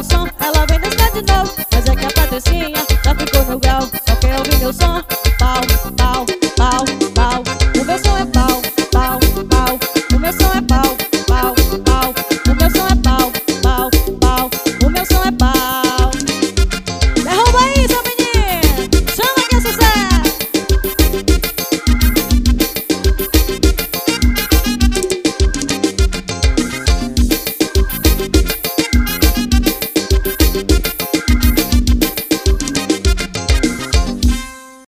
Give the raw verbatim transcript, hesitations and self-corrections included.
som. Ela vem dançar de novo, mas é que a Patricinha já ficou no grau. Só quer ouvir meu som.